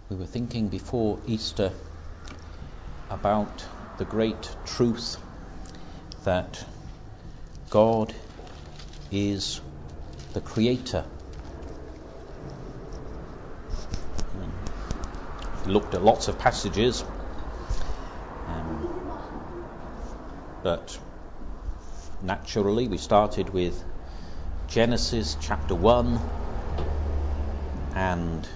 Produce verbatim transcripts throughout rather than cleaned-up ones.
We were thinking before Easter about the great truth that God is the Creator. We looked at lots of passages, um, but naturally we started with Genesis chapter one, and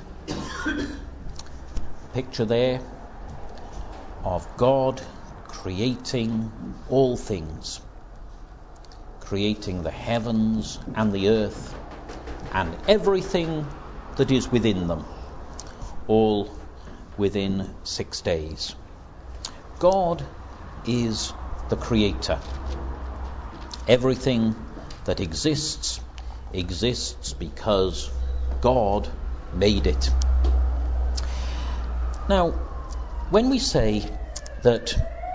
picture there of God creating all things, creating the heavens and the earth and everything that is within them, all within six days. God is the Creator. Everything that exists exists because God made it. Now, when we say that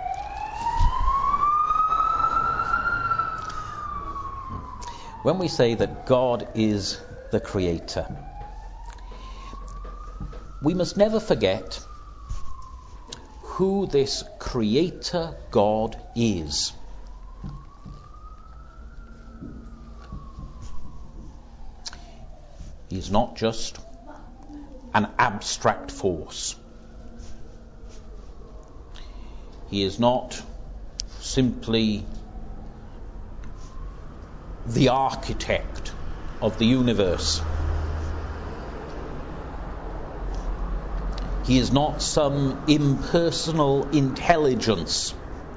when we say that God is the Creator, we must never forget who this Creator God is. He's not just an abstract force. He is not simply the architect of the universe. He is not some impersonal intelligence.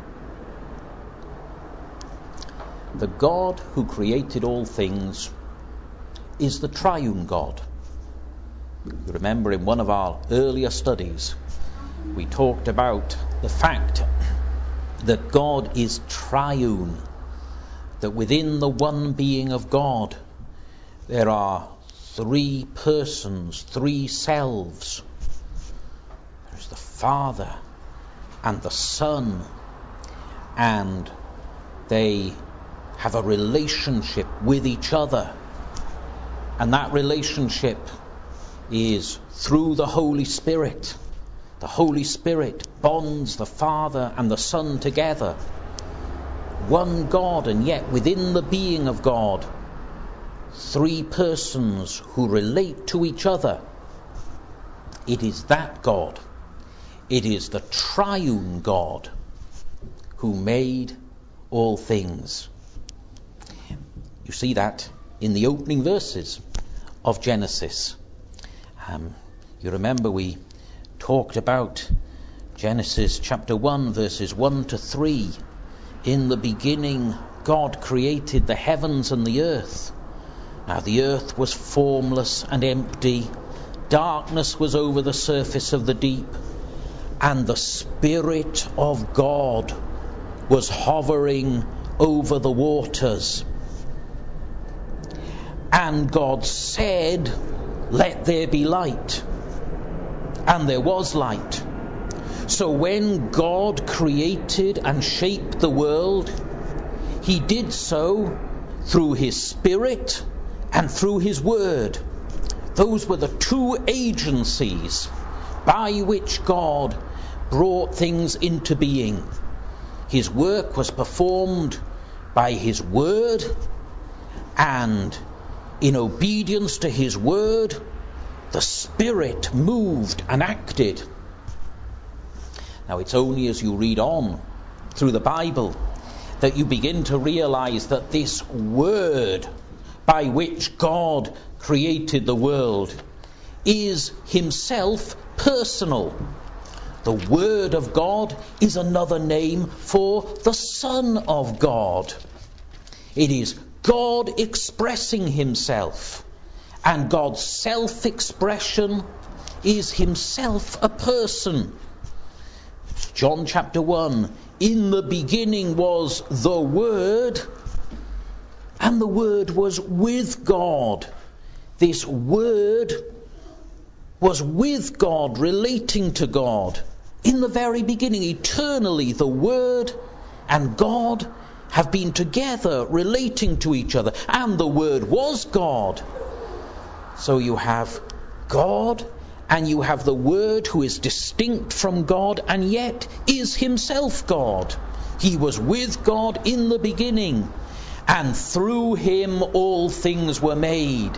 The God who created all things is the triune God. You remember in one of our earlier studies, we talked about the fact that God is triune, that within the one being of God there are three persons, three selves. There's the Father and the Son, and they have a relationship with each other, and that relationship is through the Holy Spirit. The Holy Spirit bonds the Father and the Son together. One God, and yet within the being of God, three persons who relate to each other. It is that God, it is the triune God who made all things. You see that in the opening verses of Genesis. Um, you remember we talked about Genesis chapter one, verses one to three. In the beginning, God created the heavens and the earth. Now the earth was formless and empty. Darkness was over the surface of the deep. And the Spirit of God was hovering over the waters. And God said, "Let there be light." And there was light. So when God created and shaped the world, He did so through His Spirit and through His Word. Those were the two agencies by which God brought things into being. His work was performed by His Word, and in obedience to His Word, the Spirit moved and acted. Now it's only as you read on through the Bible that you begin to realize that this Word by which God created the world is Himself personal. The Word of God is another name for the Son of God. It is God expressing Himself, and God's self-expression is Himself a person. John chapter one, in the beginning was the Word, and the Word was with God. This Word was with God, relating to God. In the very beginning, eternally, the Word and God have been together, relating to each other. And the Word was God. So you have God and you have the Word who is distinct from God and yet is himself God. He was with God in the beginning, and through him all things were made.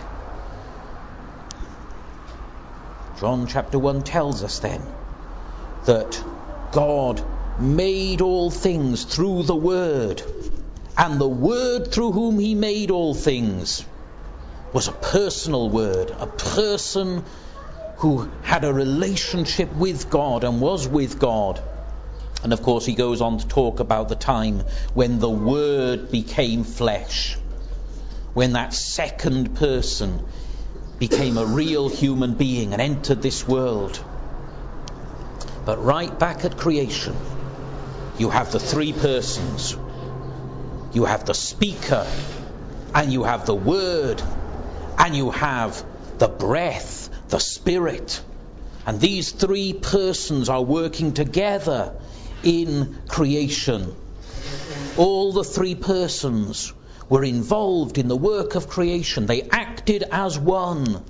John chapter one tells us then that God made all things through the Word, and the Word through whom he made all things was a personal Word, a person who had a relationship with God and was with God. And of course he goes on to talk about the time when the Word became flesh, when that second person became a real human being and entered this world. But right back at creation, you have the three persons. You have the speaker, and you have the Word, and you have the breath, the Spirit. And these three persons are working together in creation. All the three persons were involved in the work of creation. They acted as one.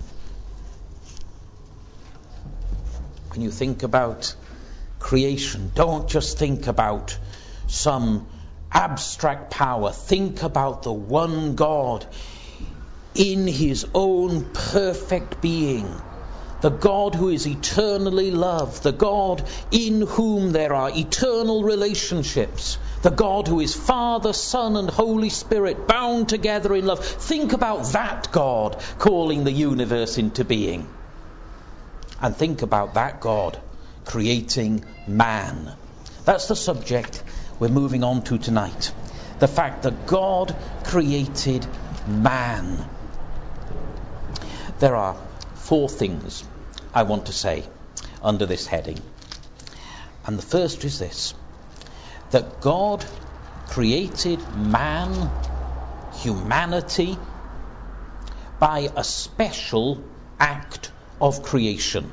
When you think about creation, don't just think about some abstract power. Think about the one God in his own perfect being. The God who is eternally love. The God in whom there are eternal relationships. The God who is Father, Son and Holy Spirit bound together in love. Think about that God calling the universe into being. And think about that God creating man. That's the subject we're moving on to tonight. The fact that God created man. There are four things I want to say under this heading. And the first is this: that God created man, humanity, by a special act of creation.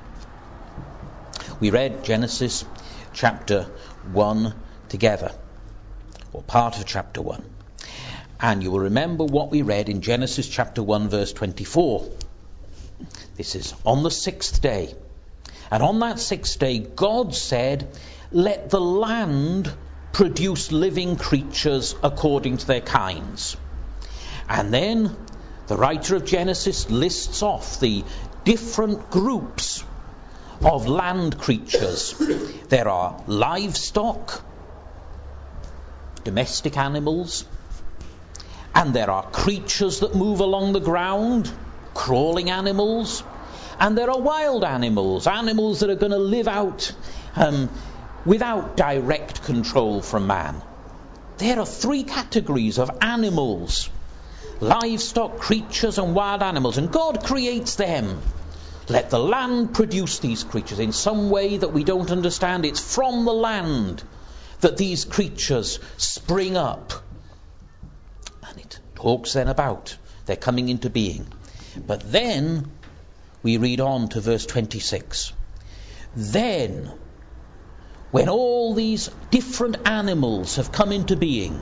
We read Genesis chapter one together, or part of chapter one. And you will remember what we read in Genesis chapter one verse twenty-four. This is on the sixth day. And on that sixth day God said, "Let the land produce living creatures according to their kinds." And then the writer of Genesis lists off the different groups of land creatures. There are livestock, domestic animals, and there are creatures that move along the ground, crawling animals, and there are wild animals, animals that are going to live out um, without direct control from man. There are three categories of animals: livestock, creatures and wild animals, and God creates them. Let the land produce these creatures in some way that we don't understand. It's from the land that these creatures spring up. And it talks then about their coming into being. But then we read on to verse twenty-six. Then, when all these different animals have come into being,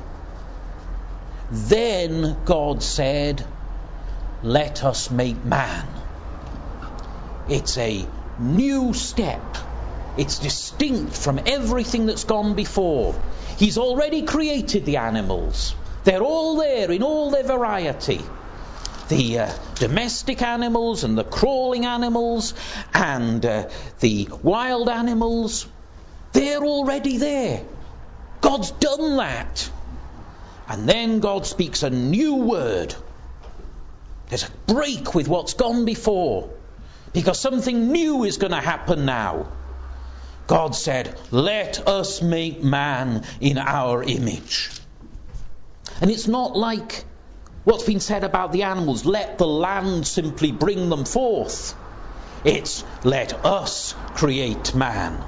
then God said, "Let us make man." It's a new step. It's distinct from everything that's gone before. He's already created the animals. They're all there in all their variety. The uh, domestic animals and the crawling animals and uh, the wild animals, they're already there. God's done that. And then God speaks a new word. There's a break with what's gone before, because something new is going to happen now. God said, "Let us make man in our image." And it's not like what's been said about the animals, let the land simply bring them forth. It's let us create man.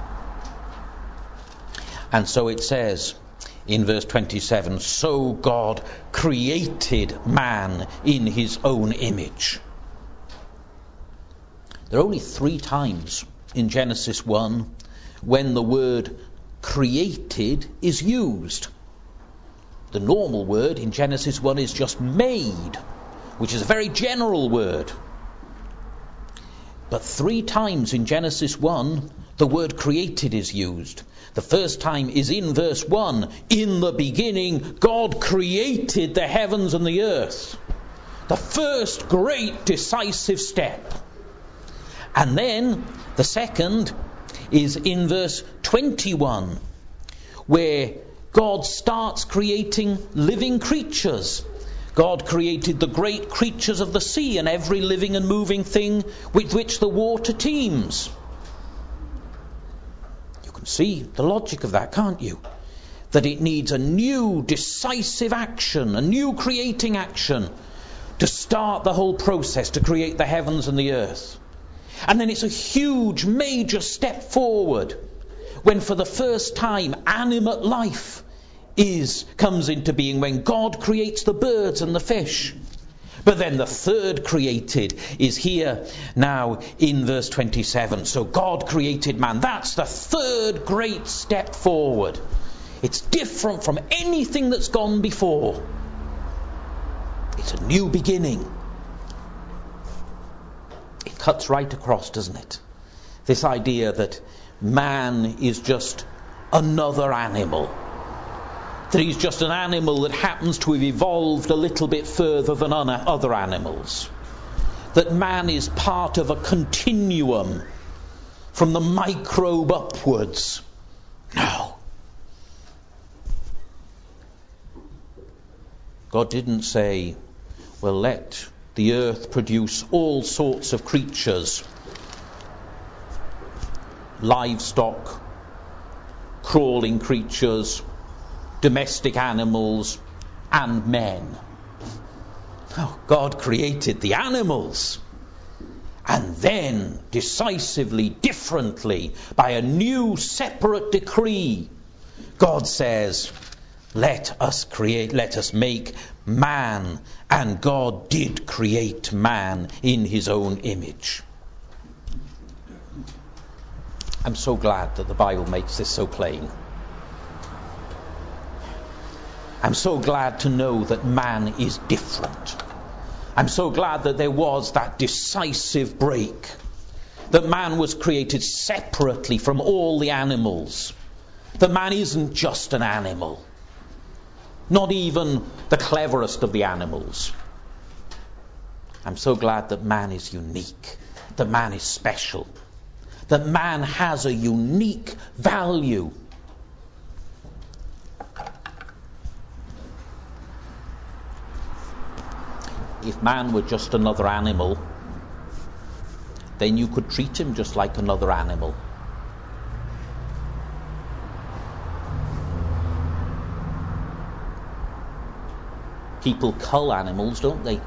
And so it says in verse twenty-seven, so God created man in his own image. There are only three times in Genesis one when the word created is used. The normal word in Genesis one is just made, which is a very general word. But three times in Genesis one, the word created is used. The first time is in verse one. In the beginning, God created the heavens and the earth. The first great decisive step. And then the second is in verse twenty-one, where God starts creating living creatures. God created the great creatures of the sea and every living and moving thing with which the water teems. You can see the logic of that, can't you? That it needs a new decisive action, a new creating action to start the whole process to create the heavens and the earth. And then it's a huge, major step forward when for the first time animate life is comes into being, when God creates the birds and the fish. But then the third created is here now in verse twenty-seven. So God created man. That's the third great step forward. It's different from anything that's gone before. It's a new beginning. It cuts right across, doesn't it? This idea that man is just another animal. That he's just an animal that happens to have evolved a little bit further than other animals. That man is part of a continuum from the microbe upwards. No. God didn't say, well, let the earth produce all sorts of creatures. Livestock, crawling creatures, domestic animals, and men. Oh, God created the animals. And then, decisively, differently, by a new separate decree, God says, let us create, let us make man. And God did create man in his own image. I'm so glad that the Bible makes this so plain. I'm so glad to know that man is different. I'm so glad that there was that decisive break. That man was created separately from all the animals. That man isn't just an animal. Not even the cleverest of the animals. I'm so glad that man is unique. That man is special. That man has a unique value. If man were just another animal, then you could treat him just like another animal. People cull animals, don't they?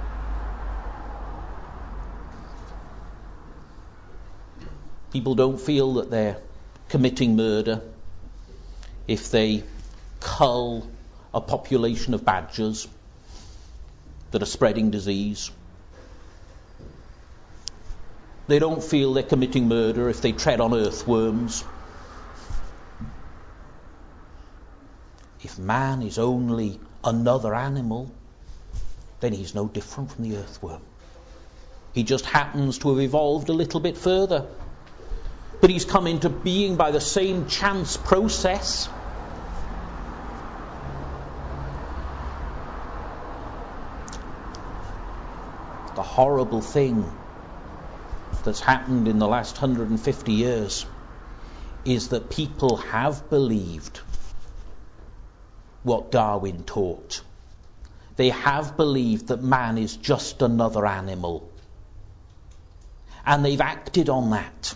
People don't feel that they're committing murder if they cull a population of badgers that are spreading disease. They don't feel they're committing murder if they tread on earthworms. If man is only another animal, then he's no different from the earthworm. He just happens to have evolved a little bit further. But he's come into being by the same chance process. The horrible thing that's happened in the last one hundred fifty years is that people have believed what Darwin taught. They have believed that man is just another animal. And they've acted on that.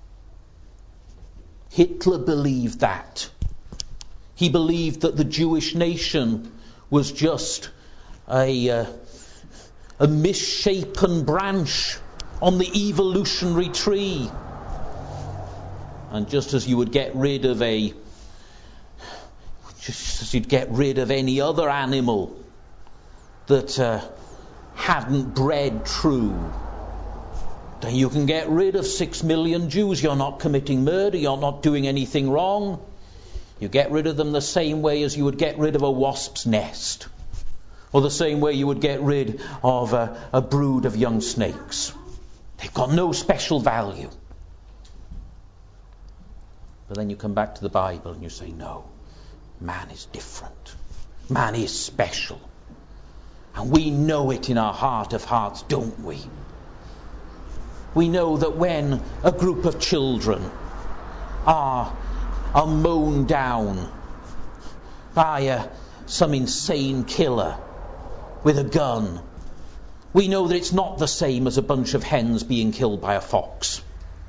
Hitler believed that. He believed that the Jewish nation was just a, uh, a misshapen branch on the evolutionary tree. And just as you would get rid of a, just as you'd get rid of any other animal that uh, hadn't bred true, then you can get rid of six million Jews. You're not committing murder. You're not doing anything wrong. You get rid of them the same way as you would get rid of a wasp's nest. Or the same way you would get rid of a, a brood of young snakes. They've got no special value. But then you come back to the Bible and you say, no, man is different. Man is special. And we know it in our heart of hearts, don't we? We know that when a group of children are, are mown down by a, some insane killer with a gun, we know that it's not the same as a bunch of hens being killed by a fox.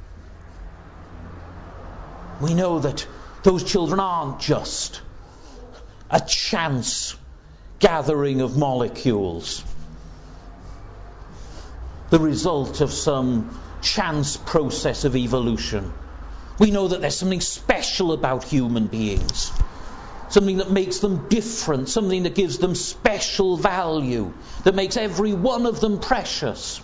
We know that those children aren't just a chance gathering of molecules, the result of some chance process of evolution. We know that there's something special about human beings, something that makes them different, something that gives them special value, that makes every one of them precious.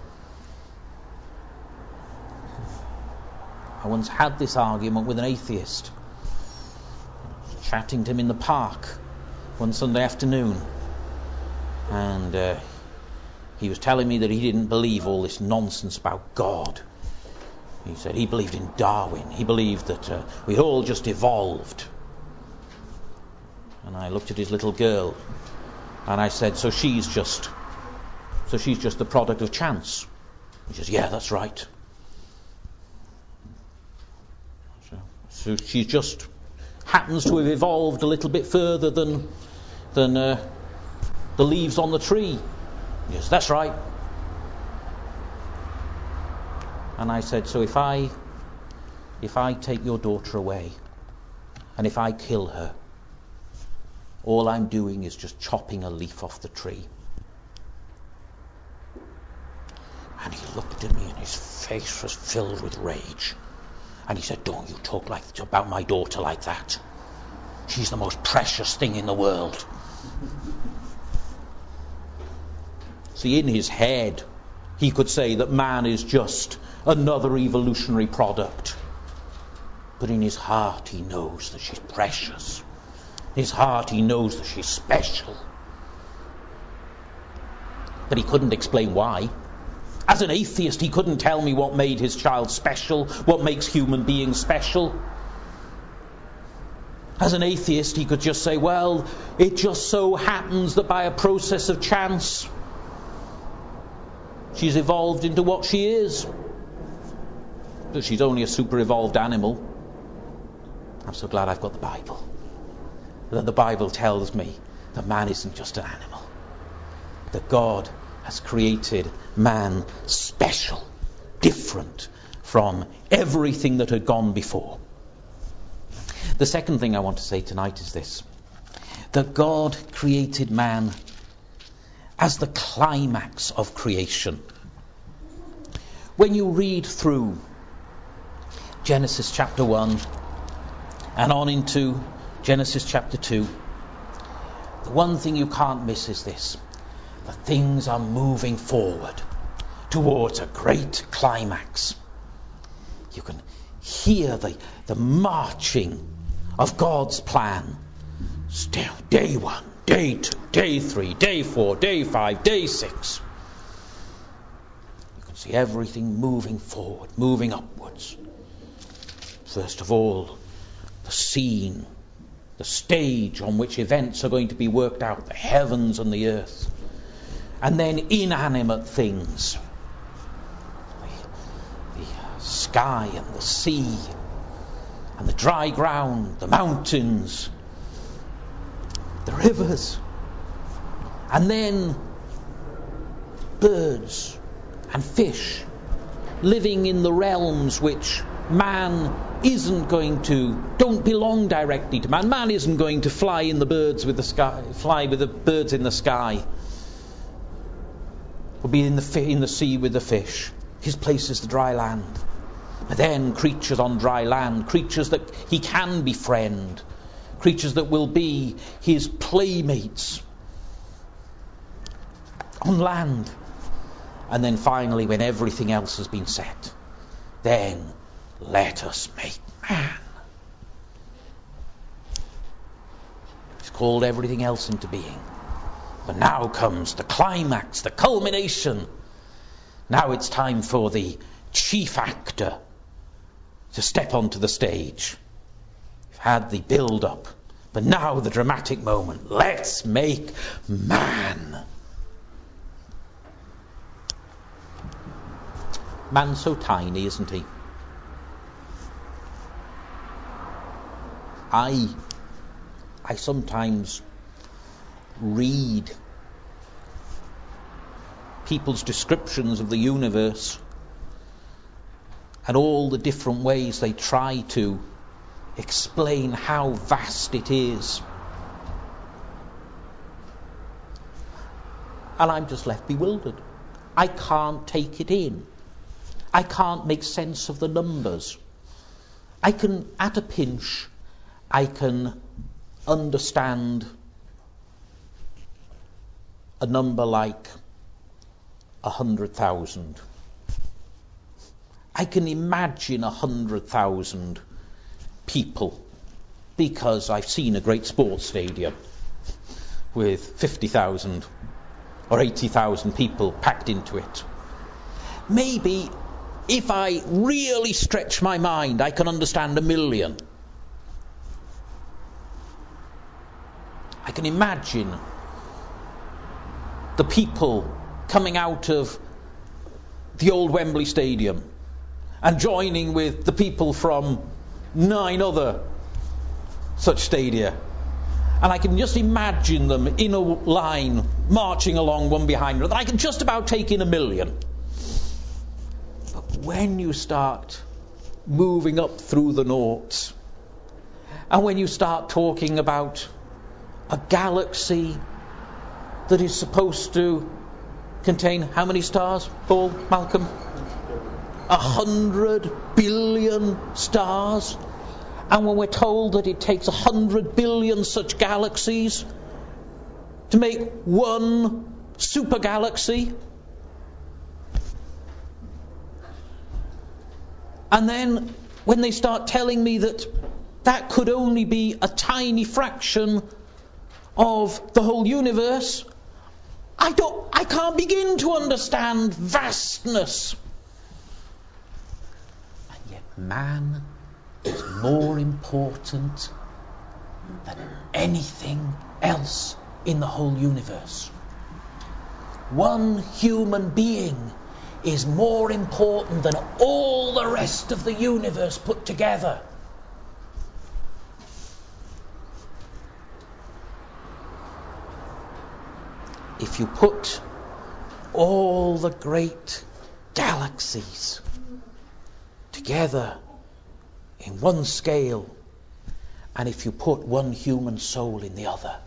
I once had this argument with an atheist, chatting to him in the park one Sunday afternoon, and uh, he was telling me that he didn't believe all this nonsense about God. He said he believed in Darwin. He believed that uh, we all just evolved. And I looked at his little girl and I said, so she's just so she's just the product of chance? He says, yeah, that's right. So, so she just happens to have evolved a little bit further than than uh, the leaves on the tree. Yes, that's right. And I said, so if I if I take your daughter away and if I kill her, all I'm doing is just chopping a leaf off the tree. And he looked at me and his face was filled with rage. And he said, don't you talk like about my daughter like that. She's the most precious thing in the world. See, in his head, he could say that man is just another evolutionary product. But in his heart, he knows that she's precious. In his heart, he knows that she's special. But he couldn't explain why. As an atheist, he couldn't tell me what made his child special, what makes human beings special. As an atheist, he could just say, well, it just so happens that by a process of chance, she's evolved into what she is. But she's only a super evolved animal. I'm so glad I've got the Bible. That the Bible tells me that man isn't just an animal. That God has created man special, different from everything that had gone before. The second thing I want to say tonight is this: that God created man as the climax of creation. When you read through Genesis chapter one and on into Genesis chapter two, the one thing you can't miss is this: that things are moving forward towards a great climax. You can hear the, the marching of God's plan. Still, day one, day two, day three, day four, day five, day six. You can see everything moving forward, moving upwards. First of all, the scene, the stage on which events are going to be worked out, the heavens and the earth. And then inanimate things, the, the sky and the sea and the dry ground, the mountains, the rivers, and then birds and fish living in the realms which man isn't going to, don't belong directly to man. Man isn't going to fly in the birds with the sky, fly with the birds in the sky, or be in the in the sea with the fish. His place is the dry land. But then creatures on dry land, creatures that he can befriend, creatures that will be his playmates on land. And then finally, when everything else has been set, then let us make man. He's called everything else into being. But now comes the climax, the culmination, Now it's time for the chief actor to step onto the stage. We've had the build-up, but now the dramatic moment. Let's make man. Man's so tiny, isn't he? I, I sometimes read people's descriptions of the universe and all the different ways they try to explain how vast it is. And I'm just left bewildered. I can't take it in. I can't make sense of the numbers. I can, at a pinch, I can understand a number like a hundred thousand. I can imagine a hundred thousand people because I've seen a great sports stadium with fifty thousand or eighty thousand people packed into it. Maybe if I really stretch my mind, I can understand a million. I can imagine the people coming out of the old Wembley Stadium and joining with the people from nine other such stadia. And I can just imagine them in a line, marching along one behind another. I can just about take in a million. But when you start moving up through the noughts, and when you start talking about a galaxy that is supposed to contain how many stars, Paul, Malcolm? A hundred billion stars. And when we're told that it takes a hundred billion such galaxies to make one super galaxy, and then when they start telling me that that could only be a tiny fraction of the whole universe, I don't, I can't begin to understand vastness. And yet man is more important than anything else in the whole universe. One human being is more important than all the rest of the universe put together. If you put all the great galaxies together in one scale, and if you put one human soul in the other,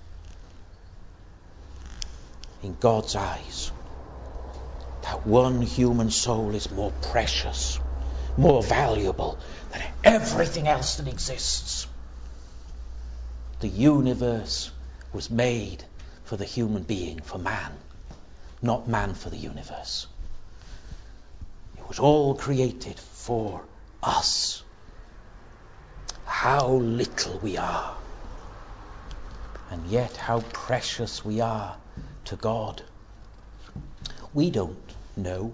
in God's eyes, that one human soul is more precious, more valuable than everything else that exists. The universe was made for the human being, for man, not man for the universe. It was all created for us. How little we are, and yet how precious we are to God. We don't know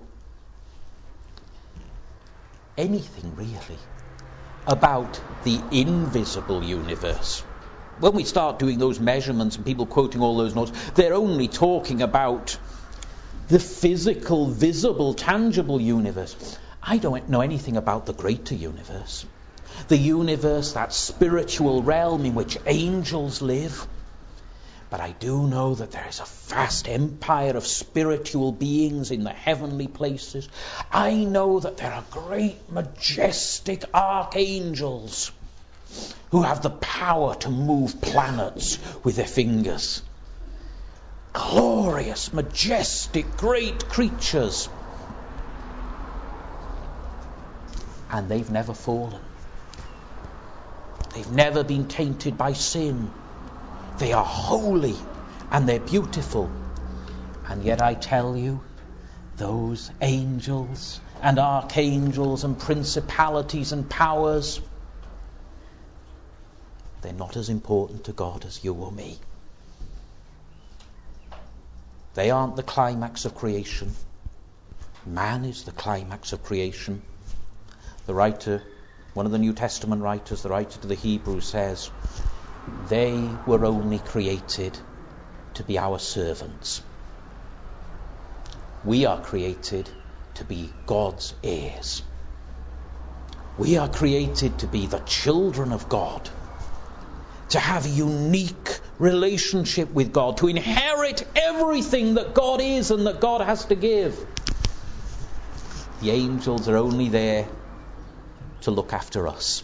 anything really about the invisible universe. When we start doing those measurements and people quoting all those notes, they're only talking about the physical, visible, tangible universe. I don't know anything about the greater universe. The universe, that spiritual realm in which angels live. But I do know that there is a vast empire of spiritual beings in the heavenly places. I know that there are great, majestic archangels who have the power to move planets with their fingers. Glorious, majestic, great creatures. And they've never fallen. They've never been tainted by sin. They are holy and they're beautiful. And yet I tell you, those angels and archangels and principalities and powers, they're not as important to God as you or me. They aren't the climax of creation. Man is the climax of creation. The writer, one of the New Testament writers, the writer to the Hebrews, says, they were only created to be our servants. We are created to be God's heirs. We are created to be the children of God, to have a unique relationship with God, to inherit everything that God is and that God has to give. The angels are only there to look after us.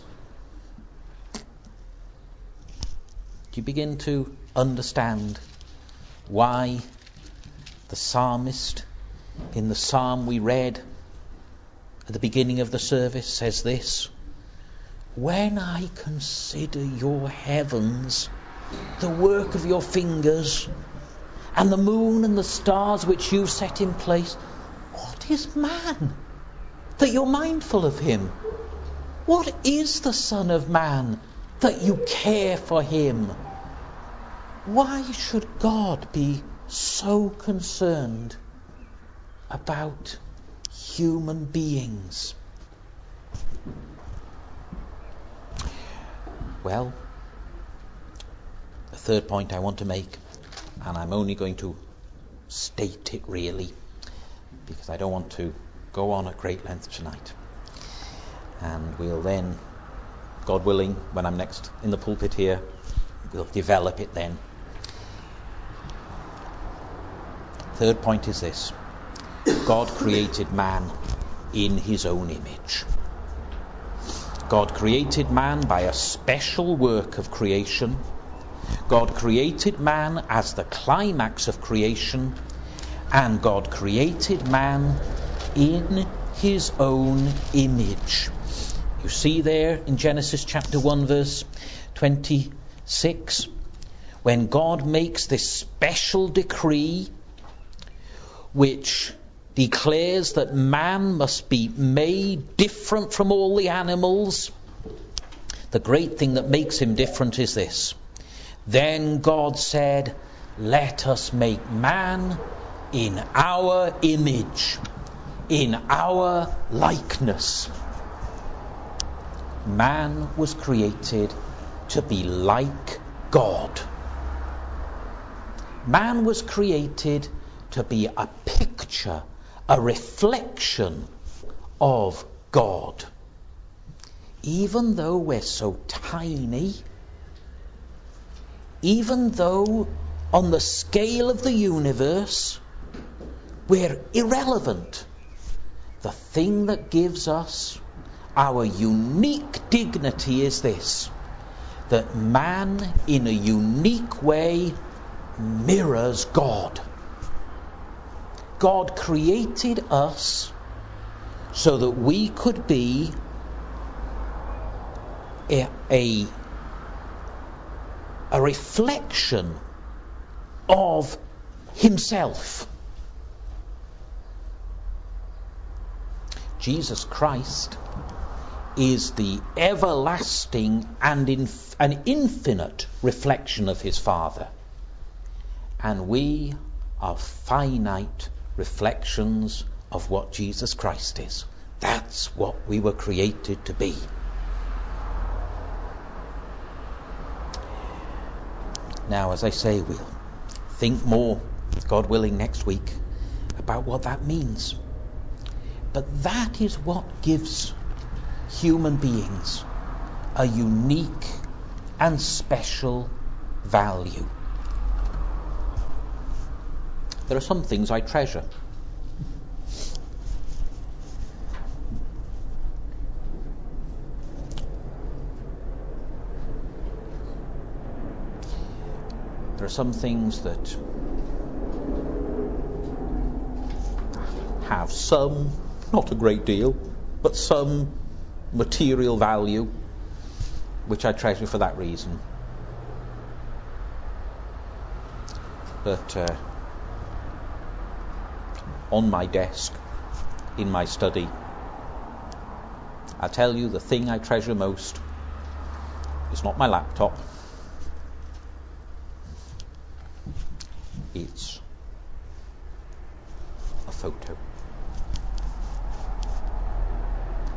Do you begin to understand why the psalmist in the psalm we read at the beginning of the service says this? When I consider your heavens, the work of your fingers, and the moon and the stars which you've set in place, what is man that you're mindful of him? What is the Son of Man that you care for him? Why should God be so concerned about human beings? Well, the third point I want to make, and I'm only going to state it really, because I don't want to go on at great length tonight. And we'll then, God willing, when I'm next in the pulpit here, we'll develop it then. Third point is this: God created man in his own image. God created man by a special work of creation. God created man as the climax of creation, and God created man in his own image. You see there in Genesis chapter one verse twenty-six, when God makes this special decree which declares that man must be made different from all the animals. The great thing that makes him different is this: then God said, let us make man in our image, in our likeness. Man was created to be like God. Man was created to be a picture, a reflection of God. Even though we're so tiny, even though on the scale of the universe we're irrelevant, the thing that gives us our unique dignity is this: that man in a unique way mirrors God. God created us so that we could be a, a, a reflection of himself. Jesus Christ is the everlasting and inf- an infinite reflection of his Father. And we are finite reflections of what Jesus Christ is. That's what we were created to be. Now, as I say, we'll think more, God willing, next week about what that means. But that is what gives human beings a unique and special value. There are some things I treasure. There are some things that have some, not a great deal, but some material value, which I treasure for that reason. But uh, on my desk, in my study, I tell you, the thing I treasure most is not my laptop. It's a photo.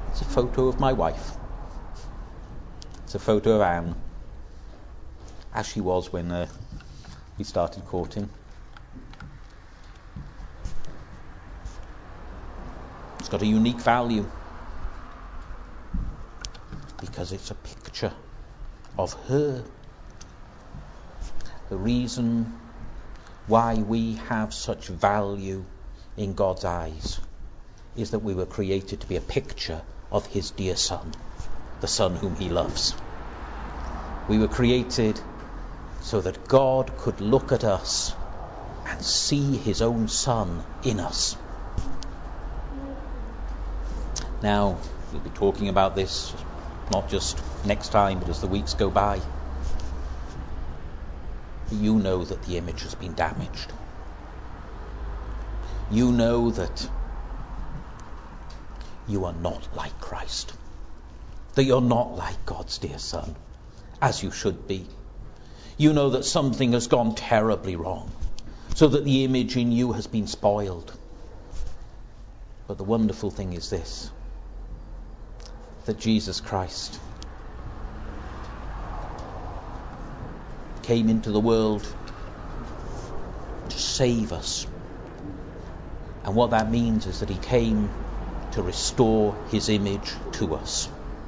It's a photo of my wife. It's a photo of Anne, as she was when uh, we started courting. It's got a unique value because it's a picture of her. The reason why we have such value in God's eyes is that we were created to be a picture of his dear Son, the Son whom he loves. We were created so that God could look at us and see his own Son in us. Now, we'll be talking about this not just next time, but as the weeks go by. You know that the image has been damaged. You know that you are not like Christ. That you're not like God's dear Son, as you should be. You know that something has gone terribly wrong, so that the image in you has been spoiled. But the wonderful thing is this, that Jesus Christ came into the world to save us. And what that means is that he came to restore his image to us.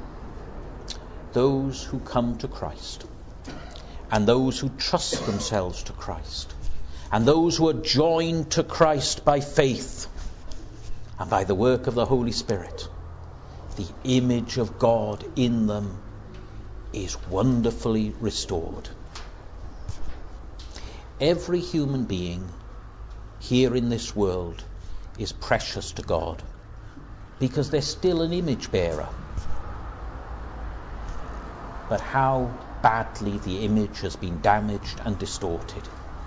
Those who come to Christ, and those who trust themselves to Christ, and those who are joined to Christ by faith and by the work of the Holy Spirit, the image of God in them is wonderfully restored. Every human being here in this world is precious to God because they're still an image bearer. But how badly the image has been damaged and distorted.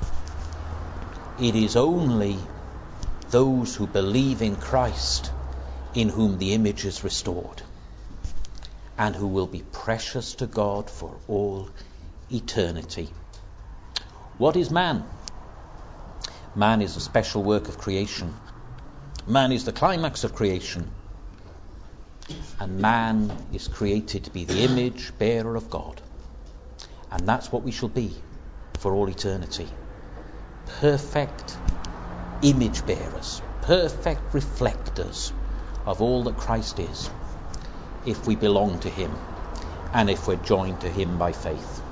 It is only those who believe in Christ in whom the image is restored, and who will be precious to God for all eternity. What is man? Man is a special work of creation. Man is the climax of creation. And man is created to be the image bearer of God. And that's what we shall be for all eternity. Perfect image bearers, perfect reflectors of all that Christ is, if we belong to him and if we're joined to him by faith.